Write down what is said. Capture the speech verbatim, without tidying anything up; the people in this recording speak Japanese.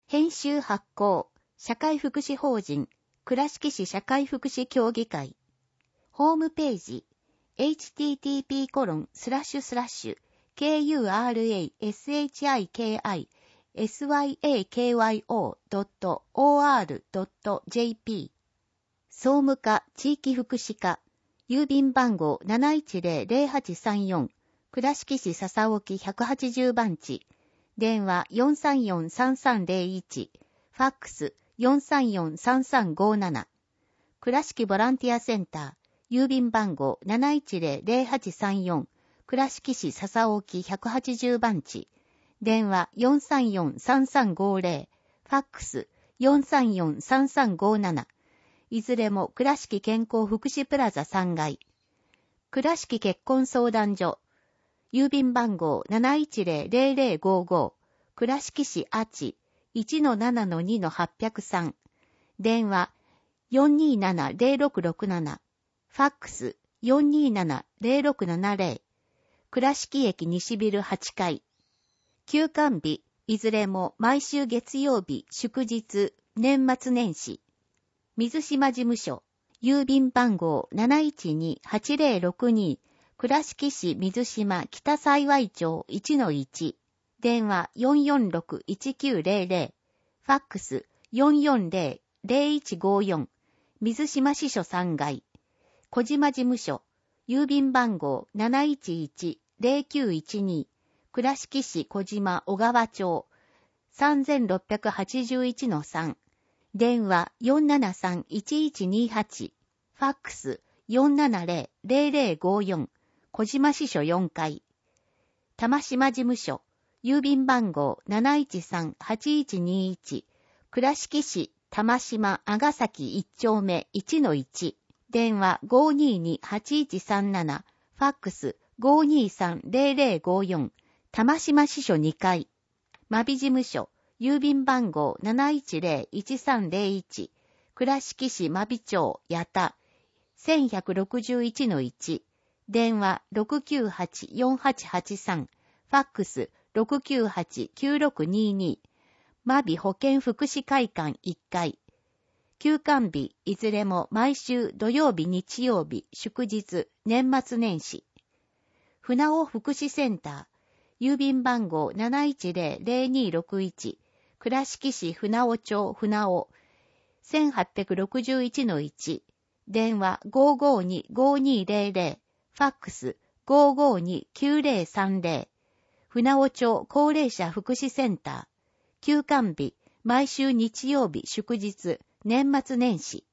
編集発行、社会福祉法人、倉敷市社会福祉協議会。ホームページ、エイチティーティーピーコロンスラッシュスラッシュケーユーアールエーエスエイチアイケーアイエスワイエーケーワイオードットオーアールドットジェーピー。総務課地域福祉課、郵便番号 ななひゃくじゅう ゼロはちさんよん、倉敷市笹沖ひゃくはちじゅう番地。電話 よんさんよんさんさんゼロいち、ファックス よんさんよんさんさんごなな。倉敷ボランティアセンター、郵便番号 ななひゃくじゅう ゼロはちさんよん、倉敷市笹沖ひゃくはちじゅう番地。電話 よんさんよんさんさんごゼロ、ファックス よんさんよんさんさんごなな。いずれも倉敷健康福祉プラザさん階。倉敷結婚相談所、郵便番号 ななひゃくじゅう ゼロゼロごご、倉敷市阿智 いちのななのにのはっぴゃくさん。電話 よんにーななゼロろくろくなな。ファックス よんにーななゼロろくななゼロ。倉敷駅西ビルはち階。休館日、いずれも毎週月曜日、祝日、年末年始。水島事務所、郵便番号 なないちにはちゼロろくに、倉敷市水島北幸町 いちのいち。電話 よんよんろくいちきゅうゼロゼロ。ファックス よんよんゼロゼロいちごよん。水島支所さん階。小島事務所、郵便番号 なないちいちゼロきゅういちに。倉敷市小島小川町 さんろっぴゃくはちじゅういちのさん。電話 よんななさんいちいちにはち。ファックス よんななゼロゼロゼロごよん。小島支所よん階。玉島事務所、郵便番号 なないちさんはちいちにいち。倉敷市玉島阿崎いち丁目 いちのいち。電話 ごにーにはちいちさんなな。ファックス ごにーさんゼロゼロごよん。玉島支所に階。真備事務所、郵便番号 なないちゼロいちさんゼロいち。倉敷市真備町八田 せんひゃくろくじゅういちのいち。電話 ろくきゅうはちよんはちはちさん。ファックス ろくきゅうはちきゅうろくにに。真備保健福祉会館いっ階。休館日、いずれも毎週土曜日日曜日、祝日、年末年始。船尾福祉センター、郵便番号 なないちゼロゼロにろくいち。倉敷市船尾町船尾 せんはっぴゃくろくじゅういちのいち。電話 ごーごーにごーにーゼロゼロ。ファックス ごーごーにきゅうゼロさんゼロ。船尾町高齢者福祉センター。休館日、毎週日曜日祝日、年末年始。